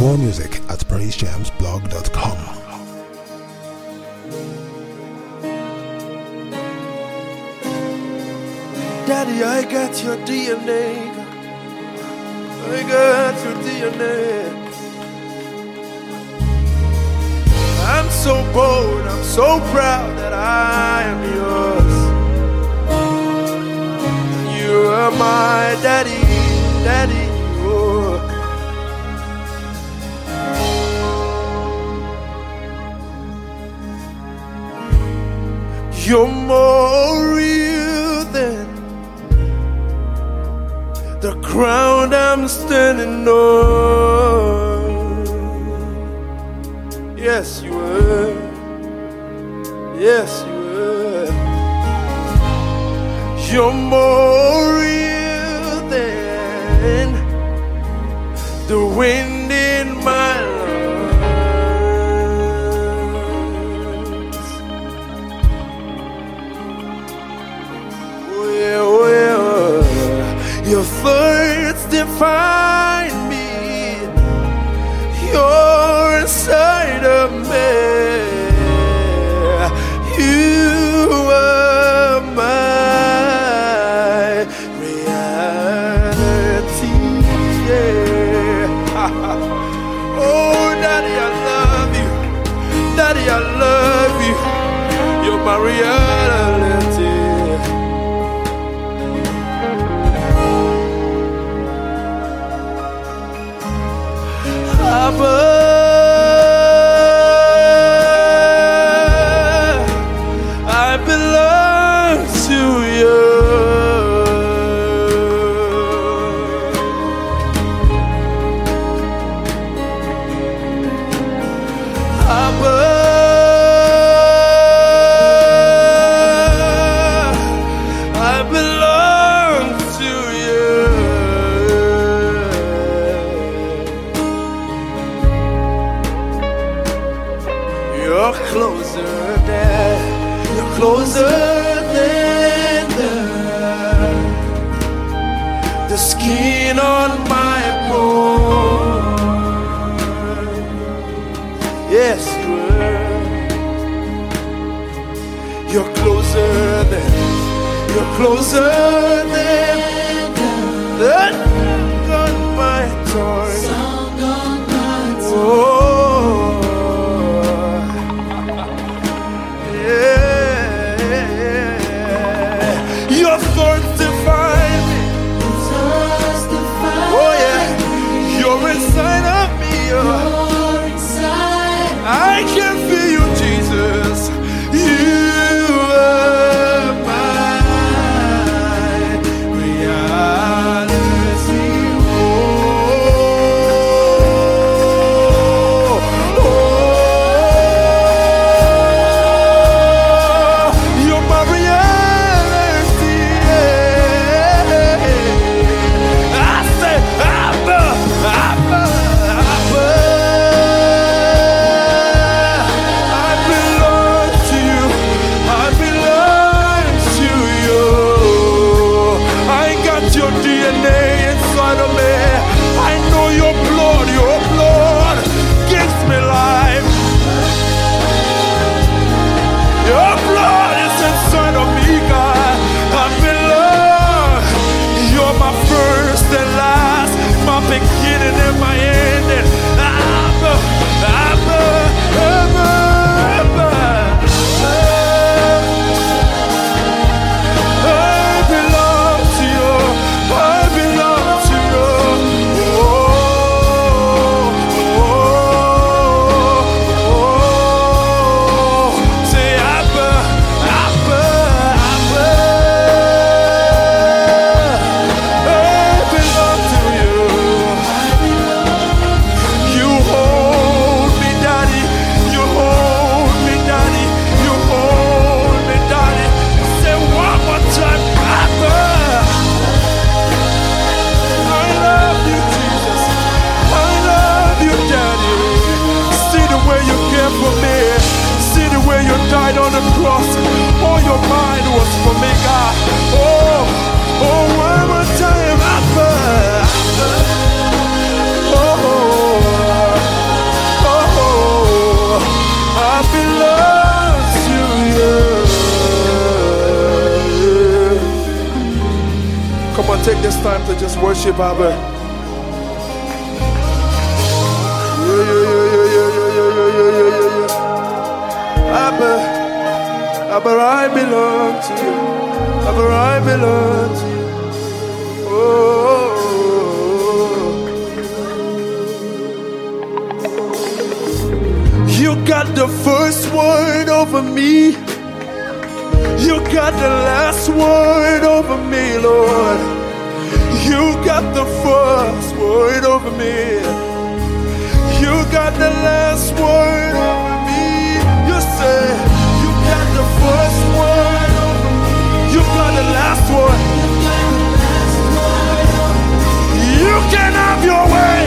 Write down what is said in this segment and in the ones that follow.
More music at praisejamsblog.com. Daddy, I got your DNA. I got your DNA. I'm so bold, I'm so proud that I am yours. You are my daddy, daddy. Oh. You're more real than the ground I'm standing on. Yes, you were. Yes, you were. You're more real than the wind in my lungs. Well, your thoughts define me. You're inside of me. You are my reality. Yeah. Oh, Daddy, I love you. Daddy, I love you. You're my reality. Abba, I belong to you. Abba, I belong to you. You're closer than, you're closer than the skin on my bone. Yes, you are. You're closer than, you're closer than the song on my tongue. Oh. Your thoughts define me. Oh yeah, you're inside of me. I can feel you, Jesus. You are my reality. You're my reality. I say, Abba, Abba, Abba. I belong to you. I belong to you. I got your DNA inside of me. I know your blood gives me life. Your blood is inside of me, God. I belong. You're my first and last, my beginning and my ending. Abba, Abba, Abba, Abba. I belong to you. I belong to you. Oh, oh, oh, oh. Say Abba, Abba, Abba. I belong to you. You hold me, Daddy. You hold me, Daddy. You hold me, Daddy. Say one more time, Abba. I love you, Jesus. I love you, Daddy. See the way you care for me. See the way you died on the cross. All your mind was for me, God. Oh, oh, one more time, Abba. Oh, take this time to just worship Abba. Abba, Abba, I belong to you. Abba, I belong to you. Oh, you got the first word over me. You got the last word over me, Lord. You got the first word over me. You got the last word over me. You say you got the first word over me. You got the last word. You can have your way.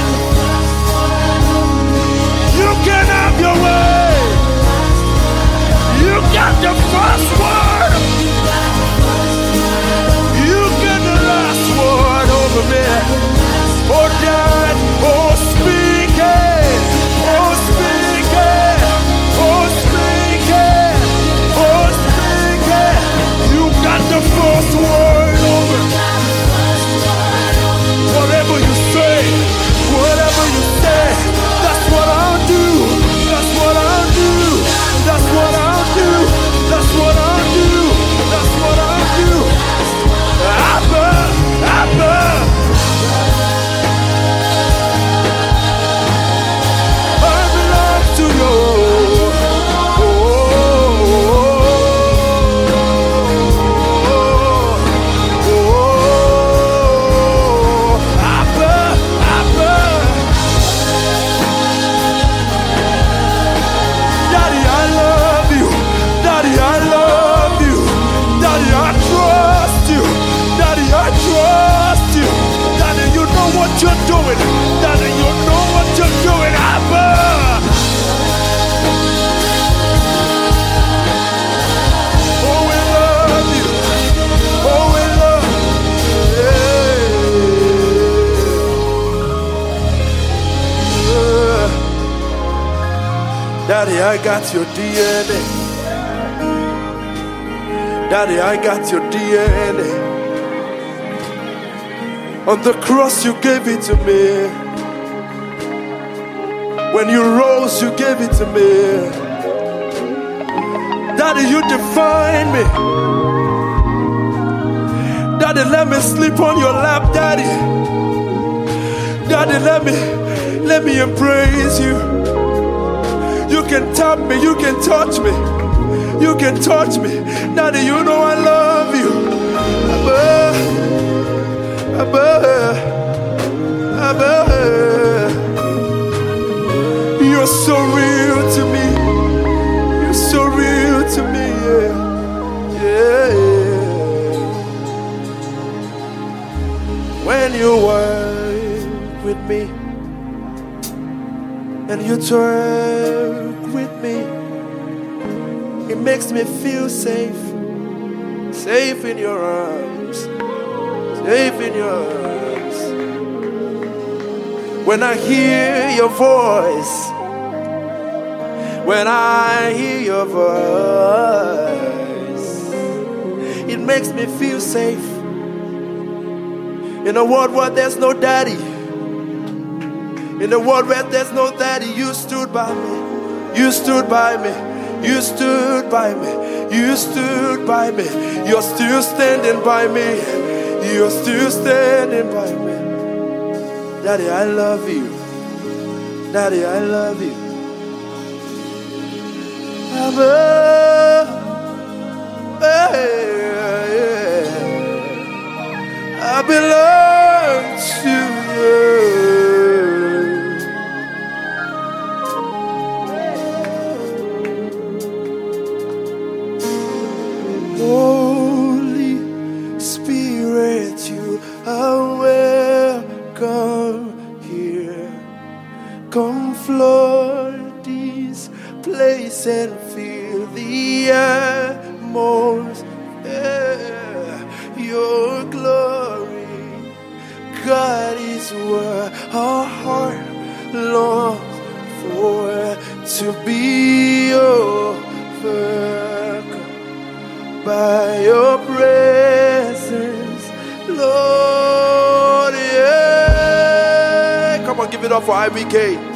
You can have your way. You got the first word. You get the last word over me. Oh God, oh speak it, oh speak it, oh speak it, oh speak it. You got the first word over. Whatever you say, that's what I'll do. That's what I'll do. That's what I'll do. That's what I'll do. That's what I'll do. Abba, Abba. I belong to you. Abba, Abba. Daddy, I love you. Daddy, I love you. Daddy, I trust you. Daddy, I trust you. Daddy, you know what you're doing. Daddy, you know what you're doing. Abba. Oh, we love you. Oh, we love you. Daddy, I got your DNA. Daddy, I got your DNA. On the cross you gave it to me. When you rose you gave it to me. Daddy, you define me. Daddy, let me sleep on your lap, Daddy. Daddy, let me embrace you. You can tap me, you can touch me. You can touch me. Daddy, you know I love you. Abba, Abba, Abba. You're so real to me. You're so real to me, yeah. When you work with me and you talk with me, it makes me feel safe. Safe in your arms. Safe in your arms. When I hear your voice. When I hear your voice, it makes me feel safe. In a world where there's no daddy. In a world where there's no daddy, you stood by me. You stood by me. You stood by me. You stood by me. You're still standing by me. You're still standing by me. Daddy, I love you. Daddy, I love you. Abba, I belong to you. Holy Spirit, you are welcome here. Come flood this place and feel the atmosphere. Your glory, God, is what our heart longs for. To be overcome by your presence, Lord. it up for IBK.